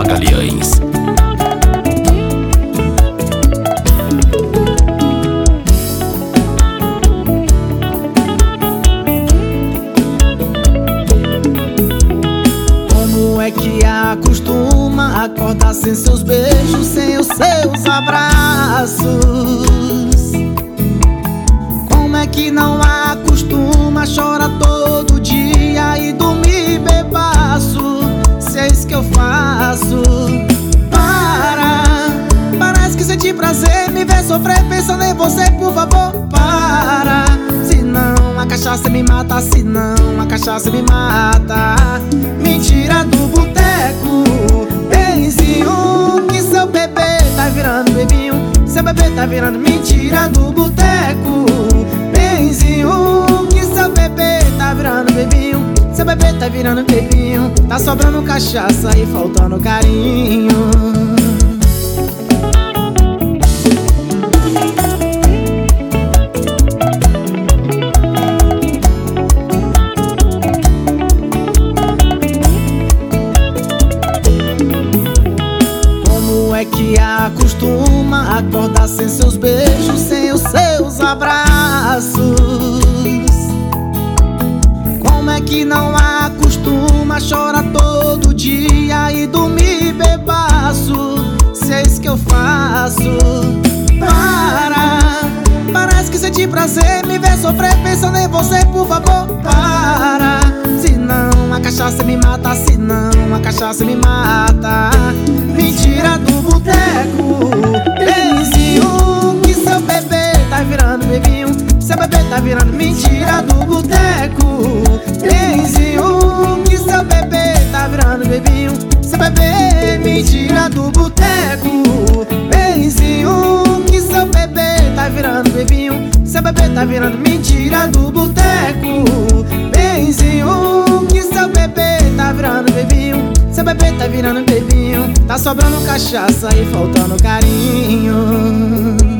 Magalhães. Como é que acostuma acordar sem seus beijos, sem os seus abraços? Como é que não acostuma chorar todo dia e dormir bebaço? Se é isso que eu faço. Parece que senti prazer me ver sofrer pensando em você, por favor, para. Senão a cachaça me mata, senão a cachaça me mata. Mentira do boteco, benzinho, que seu bebê tá virando bebinho. Seu bebê tá virando mentira do boteco, benzinho, que seu bebê tá virando bebinho. Seu bebê tá virando bebinho. Tá sobrando cachaça e faltando carinho. Como é que acostuma acordar sem seus beijos, sem os seus abraços? Como é que não acostuma chorar todo dia e dormir bebaço? Se é isso que eu faço. Parece que senti prazer me ver sofrer pensando em você, por favor, para. Senão a cachaça me mata, senão a cachaça me mata. Mentira do boteco, benzinho, que seu bebê tá virando bebinho. Seu bebê tá virando mentira do boteco, benzinho, que seu bebê tá virando bebinho. Seu bebê, mentira do boteco, benzinho, que seu bebê tá virando bebinho. Seu bebê tá virando mentira do boteco, benzinho, que seu bebê tá virando bebinho. Seu bebê tá virando bebinho. Tá sobrando cachaça e faltando carinho.